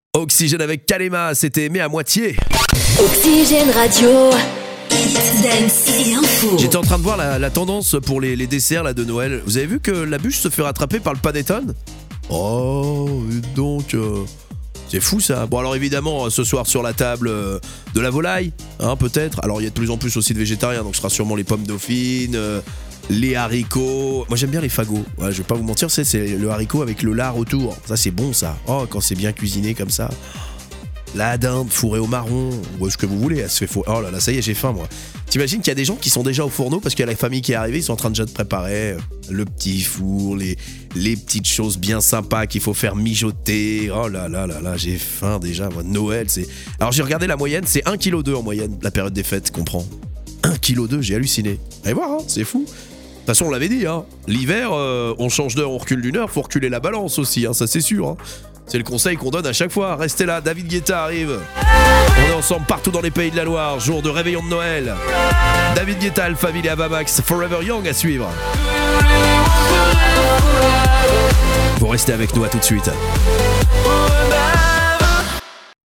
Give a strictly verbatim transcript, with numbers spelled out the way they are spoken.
Oxygène avec Kalema, c'était aimé à moitié. Oxygène Radio. Dance et info. J'étais en train de voir la, la tendance pour les, les desserts là, de Noël. Vous avez vu que la bûche se fait rattraper par le panettone ? Oh, donc... Euh... C'est fou ça. Bon alors évidemment ce soir sur la table euh, de la volaille, hein, peut-être. Alors il y a de plus en plus aussi de végétariens, donc ce sera sûrement les pommes dauphines, euh, les haricots. Moi j'aime bien les fagots. Ouais, je vais pas vous mentir, c'est, c'est le haricot avec le lard autour. Ça c'est bon ça. Oh quand c'est bien cuisiné comme ça. La dinde fourrée au marron, ou ce que vous voulez, elle se fait fou- Oh là là, ça y est, j'ai faim moi. T'imagines qu'il y a des gens qui sont déjà au fourneau parce qu'il y a la famille qui est arrivée, ils sont en train déjà de préparer le petit four, les, les petites choses bien sympas qu'il faut faire mijoter. Oh là là là là, j'ai faim déjà. Moi, Noël, c'est. Alors j'ai regardé la moyenne, c'est un virgule deux kilos en moyenne, la période des fêtes qu'on prend. un virgule deux kilos, j'ai halluciné. Allez voir, hein, c'est fou. De toute façon, on l'avait dit, hein. L'hiver, euh, on change d'heure, on recule d'une heure, faut reculer la balance aussi, hein, ça c'est sûr. Hein. C'est le conseil qu'on donne à chaque fois. Restez là, David Guetta arrive. On est ensemble partout dans les pays de la Loire, jour de réveillon de Noël. David Guetta, Alpha Ville et Avamax, Forever Young à suivre. Vous restez avec nous, à tout de suite.